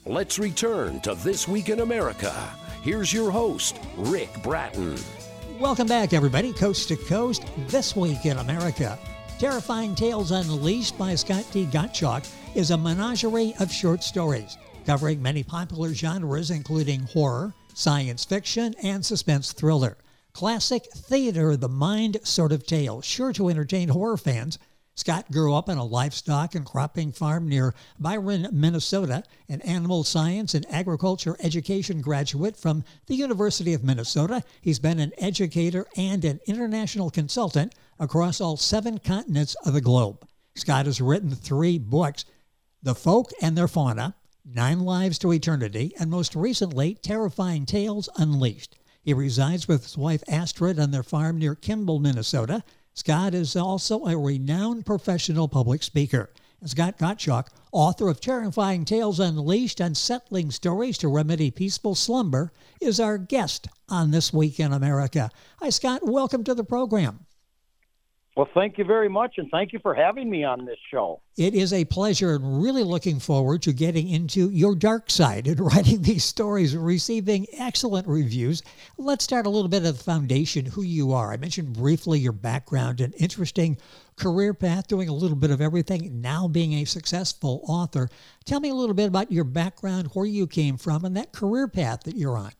Let's return to This Week in America. Here's your host, Rick Bratton. Welcome back, everybody, coast to coast, This Week in America. Terrifying Tales Unleashed by Scott D. Gottschalk is a menagerie of short stories covering many popular genres, including horror, science fiction, and suspense thriller. Classic theater of the mind sort of tale, sure to entertain horror fans. Scott grew up on a livestock and cropping farm near Byron, Minnesota, an animal science and agriculture education graduate from the University of Minnesota. He's been an educator and an international consultant across all 7 continents of the globe. Scott has written 3 books, The Folk and Their Fauna, 9 Lives to Eternity, and most recently, Terrifying Tales Unleashed. He resides with his wife Astrid on their farm near Kimball, Minnesota. Scott is also a renowned professional public speaker. Scott Gottschalk, author of Terrifying Tales Unleashed and Settling Stories to Remedy Peaceful Slumber, is our guest on This Week in America. Hi, Scott. Welcome to the program. Well, thank you very much, and thank you for having me on this show. It is a pleasure, and really looking forward to getting into your dark side and writing these stories and receiving excellent reviews. Let's start a little bit of the foundation, who you are. I mentioned briefly your background, an interesting career path, doing a little bit of everything, now being a successful author. Tell me a little bit about your background, where you came from, and that career path that you're on.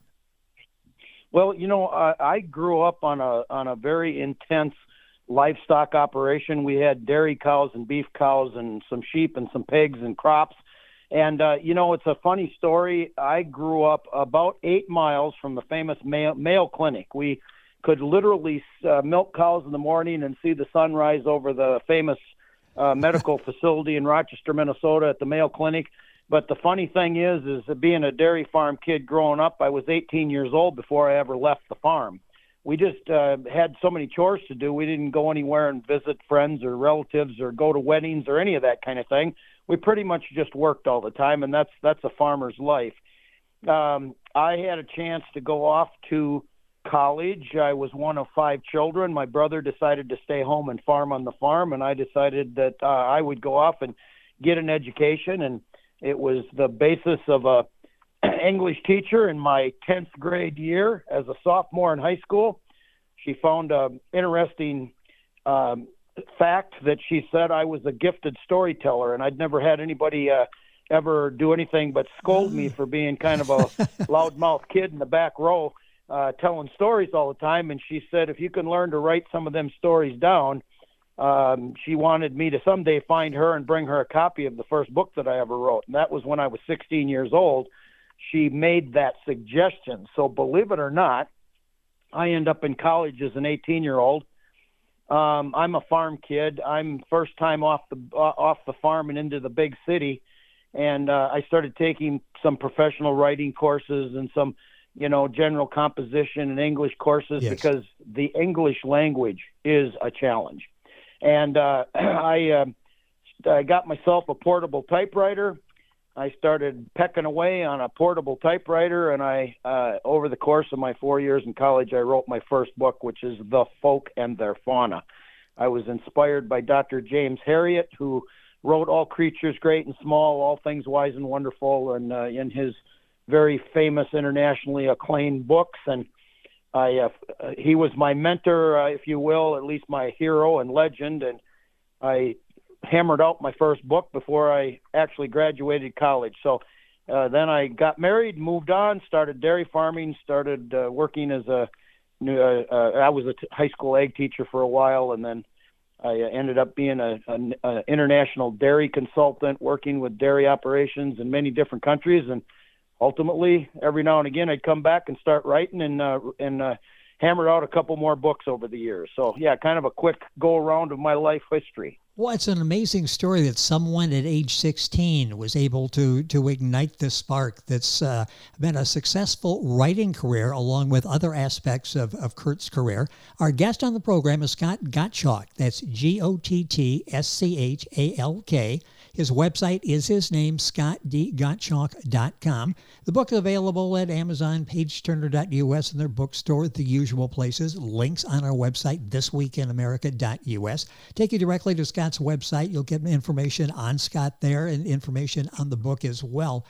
Well, I grew up on a very intense livestock operation. We had dairy cows and beef cows and some sheep and some pigs and crops. And, it's a funny story. I grew up about 8 miles from the famous Mayo Clinic. We could literally milk cows in the morning and see the sunrise over the famous medical facility in Rochester, Minnesota at the Mayo Clinic. But the funny thing is being a dairy farm kid growing up, I was 18 years old before I ever left the farm. We just had so many chores to do. We didn't go anywhere and visit friends or relatives or go to weddings or any of that kind of thing. We pretty much just worked all the time, and that's a farmer's life. I had a chance to go off to college. I was one of 5 children. My brother decided to stay home and farm on the farm, and I decided that I would go off and get an education, and it was the basis of a English teacher in my 10th grade year as a sophomore in high school. She found an interesting fact that she said I was a gifted storyteller, and I'd never had anybody ever do anything but scold me for being kind of a loudmouth kid in the back row telling stories all the time. And she said, if you can learn to write some of them stories down, she wanted me to someday find her and bring her a copy of the first book that I ever wrote. And that was when I was 16 years old. She made that suggestion. So believe it or not, I end up in college as an 18-year-old. I'm a farm kid. I'm first time off the farm and into the big city. And I started taking some professional writing courses and some, general composition and English courses. Yes. Because the English language is a challenge. And I got myself a portable typewriter. I started pecking away on a portable typewriter, and I, over the course of my 4 years in college, I wrote my first book, which is The Folk and Their Fauna. I was inspired by Dr. James Herriot, who wrote All Creatures Great and Small, All Things Wise and Wonderful, and in his very famous, internationally acclaimed books. And he was my mentor, if you will, at least my hero and legend, and I hammered out my first book before I actually graduated college. So then I got married, moved on, started dairy farming, started working as I was a high school ag teacher for a while, and then I ended up being an international dairy consultant, working with dairy operations in many different countries. And ultimately, every now and again, I'd come back and start writing and hammered out a couple more books over the years. So, yeah, kind of a quick go-around of my life history. Well, it's an amazing story that someone at age 16 was able to ignite this spark that's been a successful writing career along with other aspects of Kurt's career. Our guest on the program is Scott Gottschalk. That's Gottschalk. His website is his name, scottdgottschalk.com. The book is available at Amazon, pageturner.us, and their bookstore, the usual places. Links on our website, thisweekinamerica.us. Take you directly to Scott's website. You'll get information on Scott there and information on the book as well.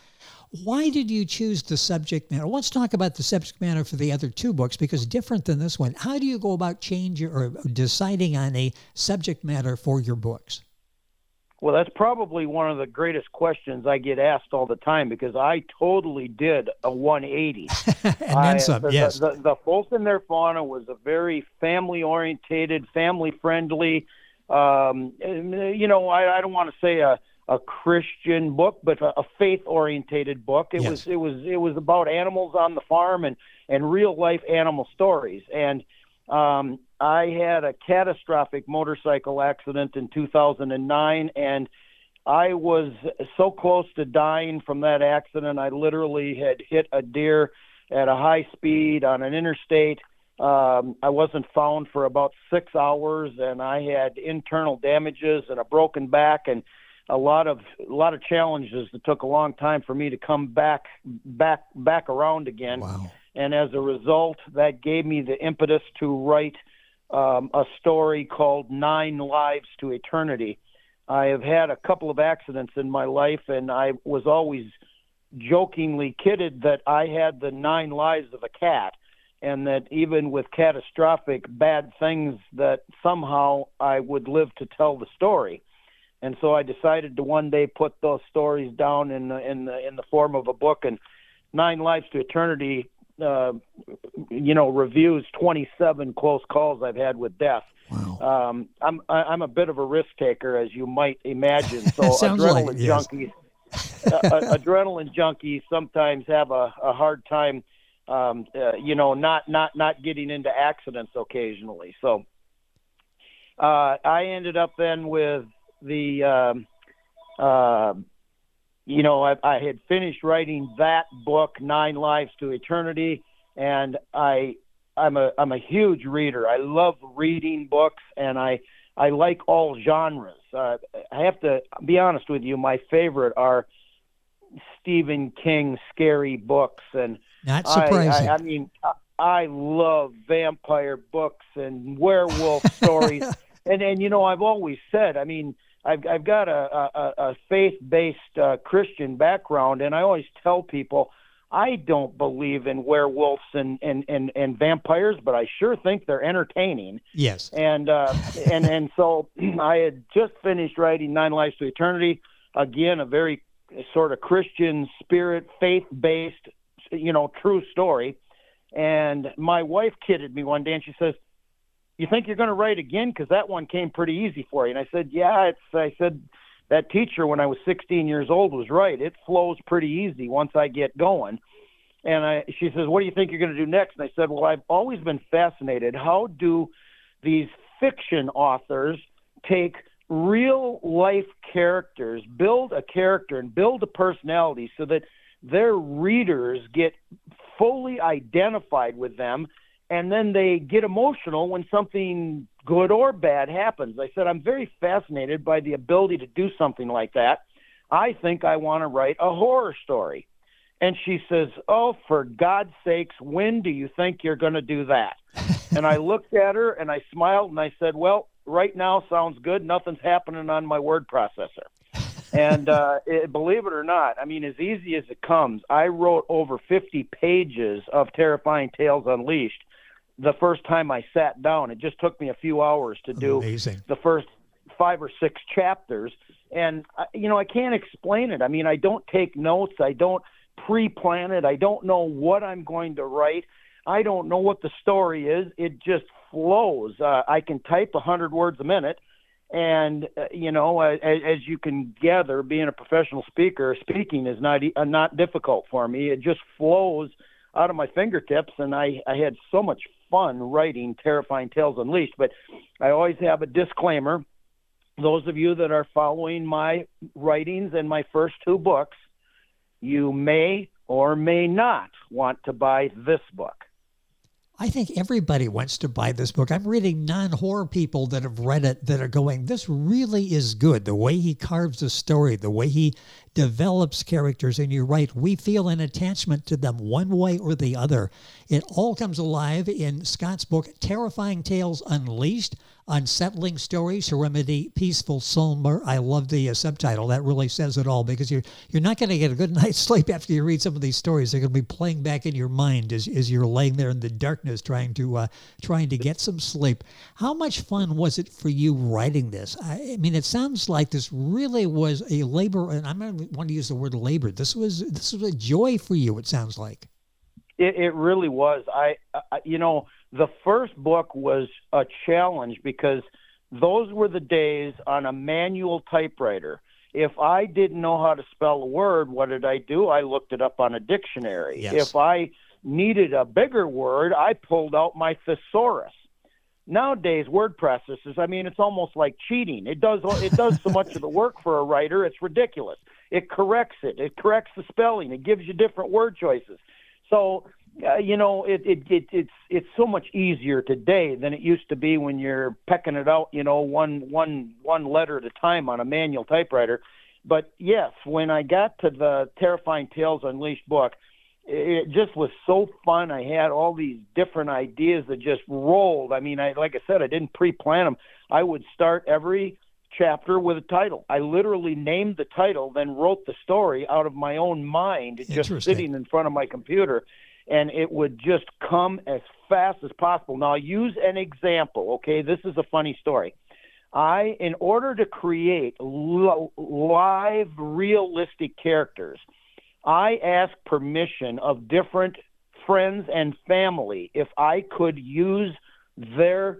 Why did you choose the subject matter? Let's talk about the subject matter for the other two books, because different than this one. How do you go about changing or deciding on a subject matter for your books? Well, that's probably one of the greatest questions I get asked all the time, because I totally did a 180. And then some, yes. The Folks and Their Fauna was a very family-orientated, family-friendly, I don't want to say a Christian book, but a faith-orientated book. It was about animals on the farm and real-life animal stories. And I had a catastrophic motorcycle accident in 2009, and I was so close to dying from that accident. I literally had hit a deer at a high speed on an interstate. I wasn't found for about 6 hours, and I had internal damages and a broken back and a lot of challenges that took a long time for me to come back around again. Wow. And as a result, that gave me the impetus to write a story called 9 Lives to Eternity. I have had a couple of accidents in my life, and I was always jokingly kidded that I had the 9 lives of a cat, and that even with catastrophic bad things, that somehow I would live to tell the story. And so I decided to one day put those stories down in the form of a book. And 9 Lives to Eternity reviews 27 close calls I've had with death. Wow. I'm a bit of a risk taker, as you might imagine. So adrenaline junkies sometimes have a hard time, not getting into accidents occasionally. So I ended up then with I had finished writing that book, 9 Lives to Eternity, and I'm a huge reader. I love reading books, and I like all genres. I have to be honest with you, my favorite are Stephen King scary books, and not surprising. I love vampire books and werewolf stories, and I've always said, I've got a faith-based Christian background, and I always tell people I don't believe in werewolves and vampires, but I sure think they're entertaining. Yes. And so I had just finished writing 9 Lives to Eternity, again, a very sort of Christian spirit, faith-based, true story. And my wife kidded me one day, and she says, "You think you're going to write again? Because that one came pretty easy for you." And I said, "Yeah." I said, that teacher when I was 16 years old was right. It flows pretty easy once I get going. And she says, "What do you think you're going to do next?" And I said, "Well, I've always been fascinated. How do these fiction authors take real life characters, build a character and build a personality so that their readers get fully identified with them, and then they get emotional when something good or bad happens?" I said, "I'm very fascinated by the ability to do something like that. I think I want to write a horror story." And she says, "Oh, for God's sakes, when do you think you're going to do that?" And I looked at her and I smiled and I said, "Well, right now sounds good. Nothing's happening on my word processor." And believe it or not, as easy as it comes, I wrote over 50 pages of Terrifying Tales Unleashed the first time I sat down. It just took me a few hours to do the first 5 or 6 chapters. And, I can't explain it. I don't take notes. I don't pre-plan it. I don't know what I'm going to write. I don't know what the story is. It just flows. I can type 100 words a minute. And, as you can gather, being a professional speaker, speaking is not difficult for me. It just flows out of my fingertips, and I had so much fun writing Terrifying Tales Unleashed. But I always have a disclaimer. Those of you that are following my writings and my first 2 books, you may or may not want to buy this book. I think everybody wants to buy this book. I'm reading non-horror people that have read it that are going, this really is good. The way he carves the story, the way he develops characters, and you're right, we feel an attachment to them one way or the other. It all comes alive in Scott's book, Terrifying Tales Unleashed, Unsettling Stories to Remedy Peaceful Slumber. I love the subtitle. That really says it all, because you're not going to get a good night's sleep after you read some of these stories. They're going to be playing back in your mind as you're laying there in the darkness trying to get some sleep. How much fun was it for you writing this? I mean, it sounds like this really was a labor, and I'm going to want to use the word labor. This was a joy for you, it sounds like. It really was. The first book was a challenge because those were the days on a manual typewriter. If I didn't know how to spell a word, what did I do? I looked it up on a dictionary. Yes. If I needed a bigger word, I pulled out my thesaurus. Nowadays, word processors, it's almost like cheating. It does so much of the work for a writer, it's ridiculous. It corrects it. It corrects the spelling. It gives you different word choices. So, it's so much easier today than it used to be when you're pecking it out, one letter at a time on a manual typewriter. But yes, when I got to the Terrifying Tales Unleashed book, it just was so fun. I had all these different ideas that just rolled. Like I said, I didn't pre-plan them. I would start every chapter with a title. I literally named the title, then wrote the story out of my own mind, just sitting in front of my computer. And it would just come as fast as possible. Now, I'll use an example, okay? This is a funny story. In order to create live, realistic characters, I asked permission of different friends and family if I could use their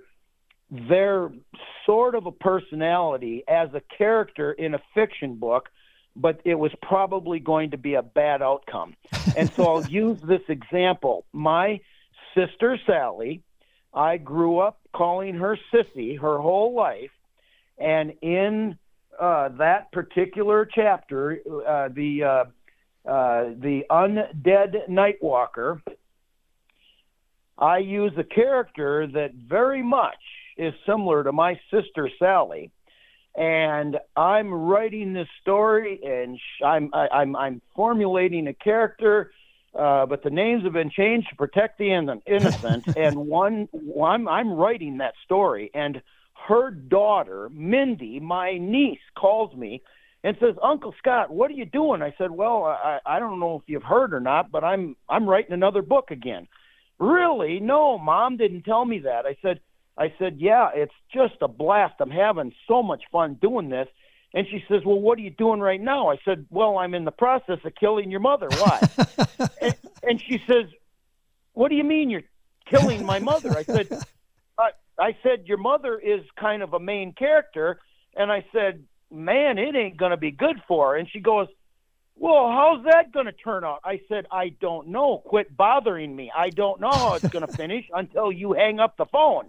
sort of a personality as a character in a fiction book, but it was probably going to be a bad outcome. And so I'll use this example. My sister, Sally, I grew up calling her Sissy her whole life. And in that particular chapter, the Undead Nightwalker, I use a character that very much is similar to my sister, Sally. And I'm writing this story, and I'm formulating a character, but the names have been changed to protect the innocent. And I'm writing that story, and her daughter, Mindy, my niece, calls me and says, "Uncle Scott, what are you doing?" I said, "Well, I don't know if you've heard or not, but I'm writing another book again." "Really? No, Mom didn't tell me that." I said, "Yeah, it's just a blast. I'm having so much fun doing this." And she says, "Well, what are you doing right now?" I said, "Well, I'm in the process of killing your mother." "Why?" and she says, "What do you mean you're killing my mother?" I said, "Your mother is kind of a main character." And I said, "Man, it ain't going to be good for her." And she goes, "Well, how's that going to turn out?" I said, "I don't know. Quit bothering me. I don't know how it's going to finish until you hang up the phone."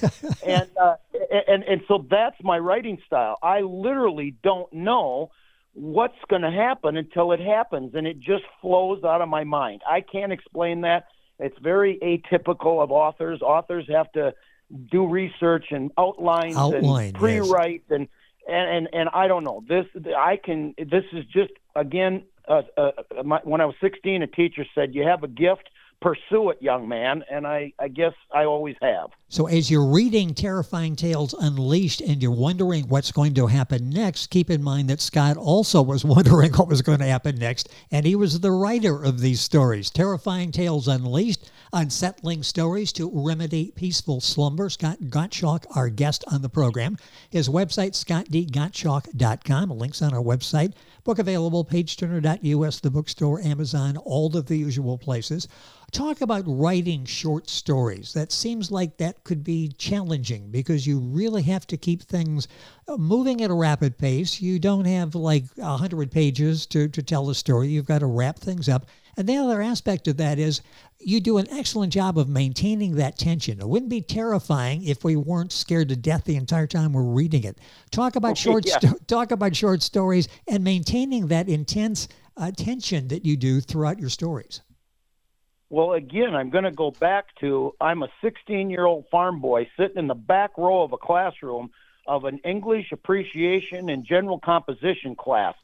And so that's my writing style. I literally don't know what's going to happen until it happens, and it just flows out of my mind. I can't explain that. It's very atypical of authors. Authors have to do research and outline and pre-write, yes. and I don't know. This is just, again, when I was 16, a teacher said, "You have a gift, pursue it, young man," and I guess I always have. So as you're reading Terrifying Tales Unleashed and you're wondering what's going to happen next, keep in mind that Scott also was wondering what was going to happen next, and he was the writer of these stories. Terrifying Tales Unleashed, Unsettling Stories to Remedy Peaceful Slumber. Scott Gottschalk, our guest on the program. His website, scottdgottschalk.com. Links on our website. Book available, pageturner.us, the bookstore, Amazon, all of the usual places. Talk about writing short stories. That seems like that could be challenging because you really have to keep things moving at a rapid pace. You don't have like 100 pages to tell a story. You've got to wrap things up. And the other aspect of that is you do an excellent job of maintaining that tension. It wouldn't be terrifying if we weren't scared to death the entire time we're reading it. Talk about talk about short stories and maintaining that intense tension that you do throughout your stories. Well, again, I'm going to go back to, I'm a 16-year-old farm boy sitting in the back row of a classroom of an English appreciation and general composition class.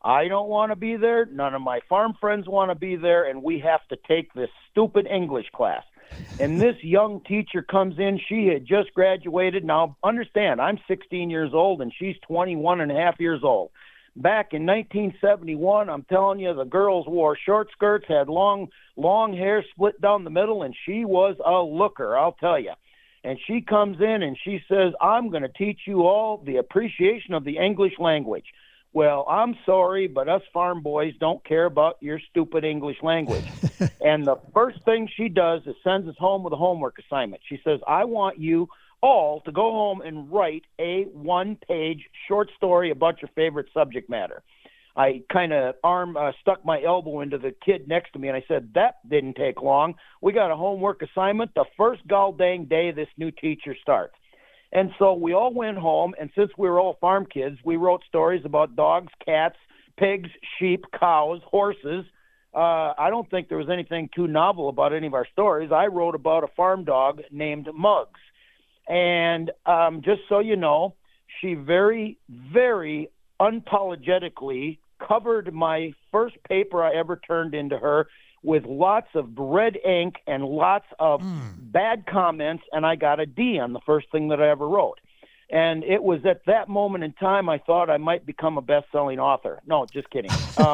I don't want to be there. None of my farm friends want to be there, and we have to take this stupid English class. And this young teacher comes in. She had just graduated. Now, understand, I'm 16 years old, and she's 21 and a half years old. Back in 1971, I'm telling you, the girls wore short skirts, had long hair split down the middle, and she was a looker, I'll tell you. And she comes in and she says, I'm going to teach you all the appreciation of the English language. Well, I'm sorry, but us farm boys don't care about your stupid English language. And the first thing she does is sends us home with a homework assignment. She says, I want you all to go home and write a one-page short story about your favorite subject matter. I kind of stuck my elbow into the kid next to me, and I said, that didn't take long. We got a homework assignment the first gall-dang day this new teacher starts. And so we all went home, and since we were all farm kids, we wrote stories about dogs, cats, pigs, sheep, cows, horses. I don't think there was anything too novel about any of our stories. I wrote about a farm dog named Muggs. And just so you know, she very, very unapologetically covered my first paper I ever turned into her with lots of red ink and lots of bad comments, and I got a D on the first thing that I ever wrote. And it was at that moment in time I thought I might become a best-selling author. No, just kidding.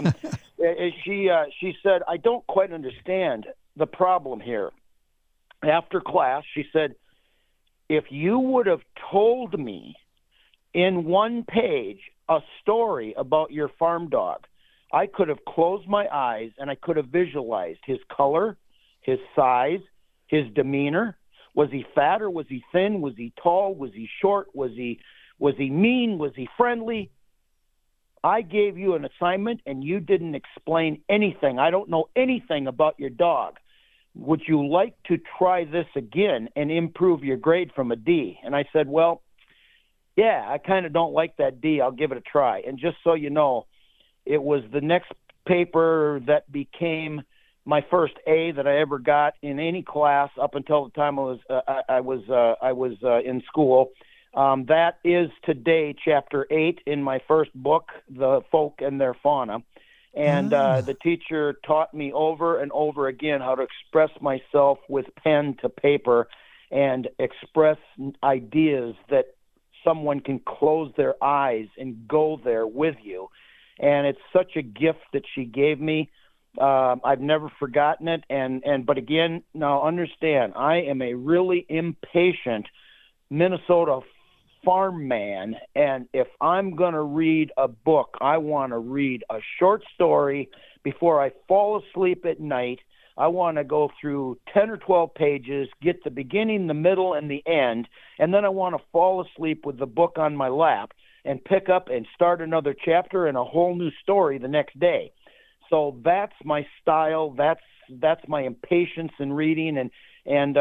She said, I don't quite understand the problem here. After class, she said, if you would have told me in one page a story about your farm dog, I could have closed my eyes and I could have visualized his color, his size, his demeanor. Was he fat or was he thin? Was he tall? Was he short? Was he mean? Was he friendly? I gave you an assignment and you didn't explain anything. I don't know anything about your dog. Would you like to try this again and improve your grade from a D? And I said, well, yeah, I kind of don't like that D. I'll give it a try. And just so you know, it was the next paper that became my first A that I ever got in any class up until the time I was in school. That is today chapter 8 in my first book, The Folk and Their Fauna. And the teacher taught me over and over again how to express myself with pen to paper and express ideas that someone can close their eyes and go there with you. And it's such a gift that she gave me. I've never forgotten it. But again, now understand, I am a really impatient Minnesota farm man, and if I'm going to read a book, I want to read a short story before I fall asleep at night. I want to go through 10 or 12 pages, get the beginning, the middle, and the end, and then I want to fall asleep with the book on my lap and pick up and start another chapter and a whole new story the next day. So that's my style. That's my impatience in reading, and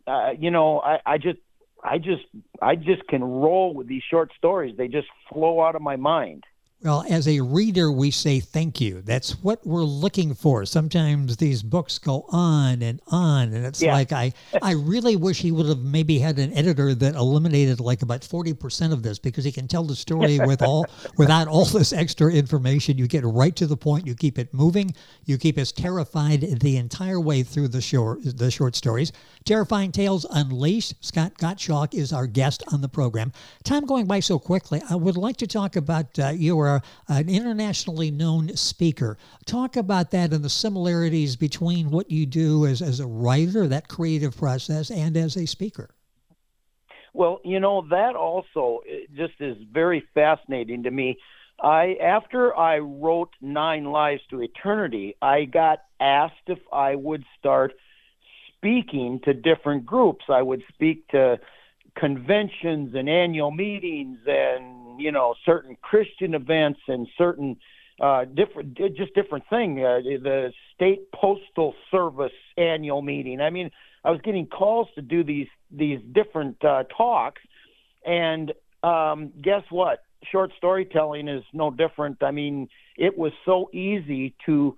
I just can roll with these short stories. They just flow out of my mind. Well, as a reader, we say thank you. That's what we're looking for. Sometimes these books go on, and it's like I really wish he would have maybe had an editor that eliminated like about 40% of this, because he can tell the story without all this extra information. You get right to the point. You keep it moving. You keep us terrified the entire way through the short stories. Terrifying Tales Unleashed. Scott Gottschalk is our guest on the program. Time going by so quickly. I would like to talk about your an internationally known speaker. Talk about that and the similarities between what you do as a writer, that creative process, and as a speaker. Well, that also just is very fascinating to me. After I wrote 9 Lives to Eternity, I got asked if I would start speaking to different groups. I would speak to conventions and annual meetings and certain Christian events and certain different thing. The State Postal Service annual meeting. I mean, I was getting calls to do these different talks, and guess what? Short storytelling is no different. I mean, it was so easy to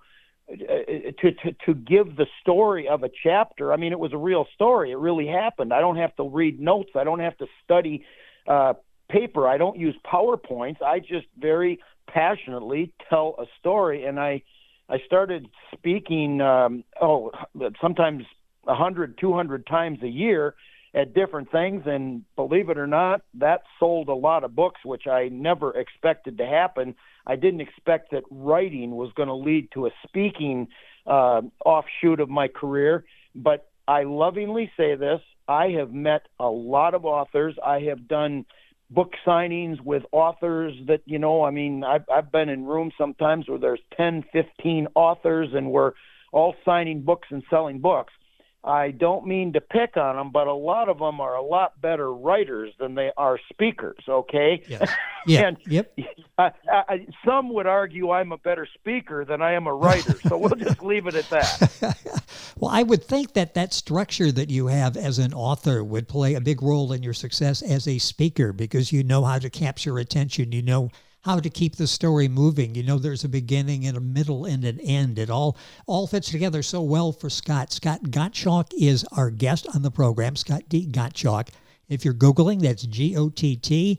give the story of a chapter. I mean, it was a real story. It really happened. I don't have to read notes. I don't have to study paper. I don't use PowerPoints. I just very passionately tell a story. And I started speaking, sometimes 100, 200 times a year at different things. And believe it or not, that sold a lot of books, which I never expected to happen. I didn't expect that writing was going to lead to a speaking offshoot of my career. But I lovingly say this, I have met a lot of authors. I have done book signings with authors that, I've been in rooms sometimes where there's 10, 15 authors and we're all signing books and selling books. I don't mean to pick on them, but a lot of them are a lot better writers than they are speakers, okay? Yes. Yeah. And yep. Some would argue I'm a better speaker than I am a writer, so we'll just leave it at that. Well, I would think that structure that you have as an author would play a big role in your success as a speaker, because you know how to capture attention, you know how to keep the story moving. You know there's a beginning and a middle and an end. It all fits together so well for Scott. Scott Gottschalk is our guest on the program, Scott D. Gottschalk. If you're Googling, that's Gottschalk.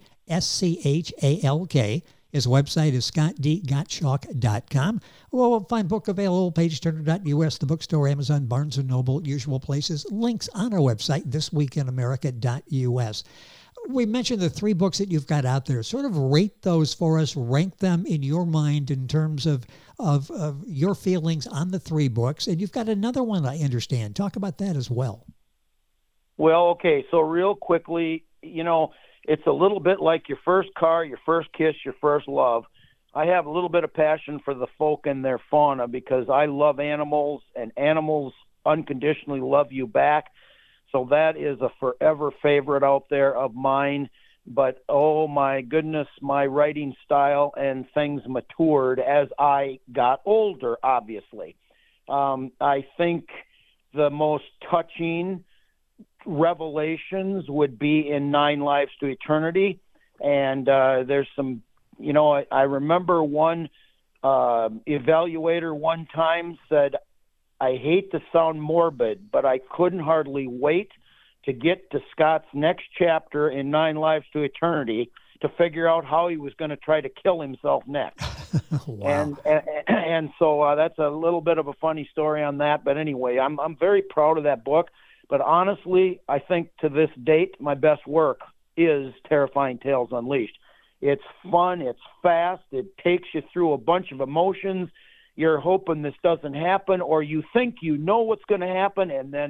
His website is scottdgottschalk.com. We'll find book available, pageturner.us, the bookstore, Amazon, Barnes & Noble, usual places. Links on our website, thisweekinamerica.us. We mentioned the 3 books that you've got out there. Sort of rate those for us, rank them in your mind in terms of your feelings on the 3 books. And you've got another one, I understand. Talk about that as well. Well, okay, so real quickly, it's a little bit like your first car, your first kiss, your first love. I have a little bit of passion for the folk and their fauna because I love animals, and animals unconditionally love you back. So that is a forever favorite out there of mine. But, oh, my goodness, my writing style and things matured as I got older, obviously. I think the most touching revelations would be in 9 Lives to Eternity. And there's some, I remember one evaluator one time said, I hate to sound morbid, but I couldn't hardly wait to get to Scott's next chapter in 9 Lives to Eternity to figure out how he was going to try to kill himself next. Wow. And so that's a little bit of a funny story on that. But anyway, I'm very proud of that book. But honestly, I think to this date, my best work is Terrifying Tales Unleashed. It's fun. It's fast. It takes you through a bunch of emotions. You're hoping this doesn't happen, or you think you know what's going to happen, and then,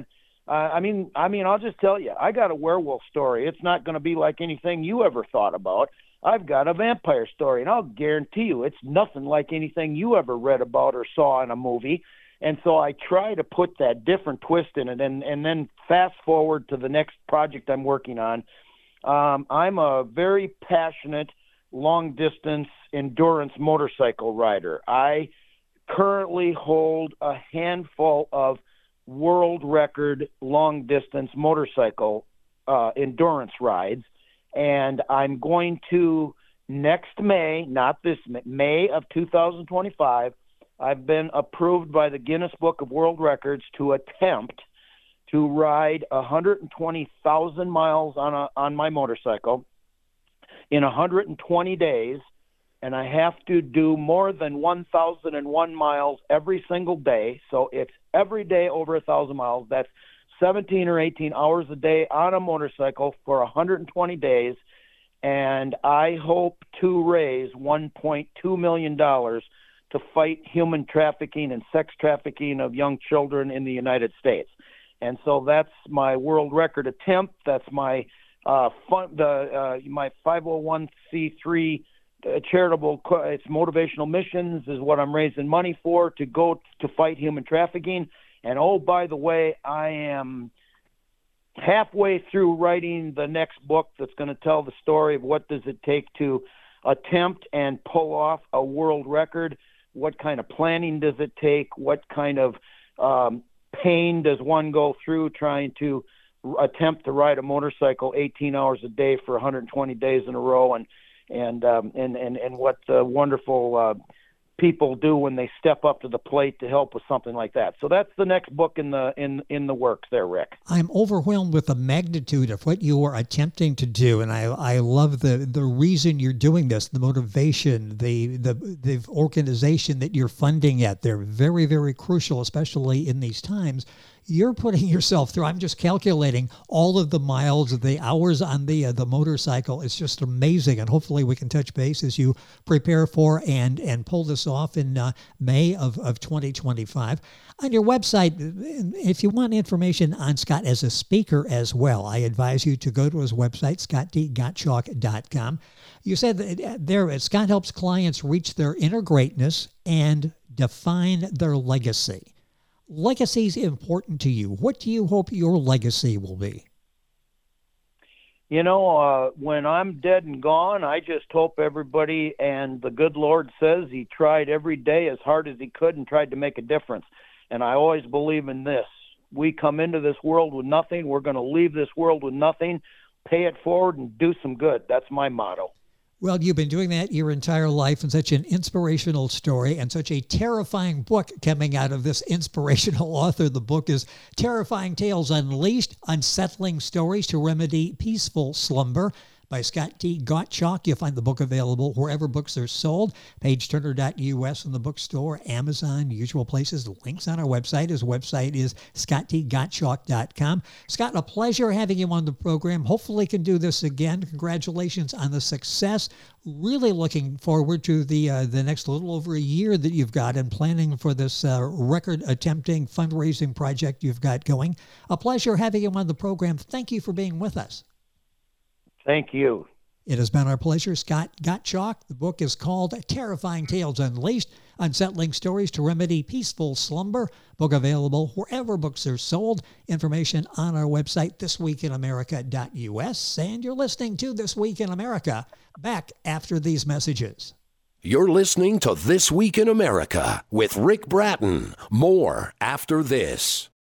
I'll just tell you, I got a werewolf story. It's not going to be like anything you ever thought about. I've got a vampire story, and I'll guarantee you it's nothing like anything you ever read about or saw in a movie. And so I try to put that different twist in it, and then fast forward to the next project I'm working on. I'm a very passionate long-distance endurance motorcycle rider. I currently hold a handful of world record long-distance motorcycle endurance rides, and I'm going to next May, not this May of 2025, I've been approved by the Guinness Book of World Records to attempt to ride 120,000 miles on my motorcycle in 120 days, and I have to do more than 1,001 miles every single day. So it's every day over 1,000 miles. That's 17 or 18 hours a day on a motorcycle for 120 days, and I hope to raise $1.2 million to fight human trafficking and sex trafficking of young children in the United States. And so that's my world record attempt. That's my my 501c3 charitable. It's motivational missions is what I'm raising money for to go to fight human trafficking. And oh, by the way, I am halfway through writing the next book that's going to tell the story of what does it take to attempt and pull off a world record. What kind of planning does it take? What kind of pain does one go through trying to attempt to ride a motorcycle 18 hours a day for 120 days in a row, and what wonderful people do when they step up to the plate to help with something like that. So that's the next book in the works there, Rick. I'm overwhelmed with the magnitude of what you are attempting to do, and I love the reason you're doing this, the motivation, the organization that you're funding at. They're very, very crucial, especially in these times. You're putting yourself through, I'm just calculating all of the miles, the hours on the motorcycle. It's just amazing. And hopefully we can touch base as you prepare for and pull this off in May of 2025. On your website, if you want information on Scott as a speaker as well, I advise you to go to his website, scottdgottschalk.com. You said that there, Scott helps clients reach their inner greatness and define their legacy. Legacy is important to you. What do you hope your legacy will be? When I'm dead and gone, I just hope everybody, and the good Lord says he tried every day as hard as he could and tried to make a difference. And I always believe in this. We come into this world with nothing. We're going to leave this world with nothing. Pay it forward and do some good. That's my motto. Well, you've been doing that your entire life, and such an inspirational story and such a terrifying book coming out of this inspirational author. The book is Terrifying Tales Unleashed, Unsettling Stories to Remedy Peaceful Slumber by Scott T. Gottschalk. You'll find the book available wherever books are sold, pageturner.us in the bookstore, Amazon, usual places. Links on our website. His website is scotttgottschalk.com. Scott, a pleasure having you on the program. Hopefully can do this again. Congratulations on the success. Really looking forward to the next little over a year that you've got and planning for this record-attempting fundraising project you've got going. A pleasure having you on the program. Thank you for being with us. Thank you. It has been our pleasure. Scott Gottschalk. The book is called Terrifying Tales Unleashed, Unsettling Stories to Remedy Peaceful Slumber. Book available wherever books are sold. Information on our website, thisweekinamerica.us. And you're listening to This Week in America. Back after these messages. You're listening to This Week in America with Rick Bratton. More after this.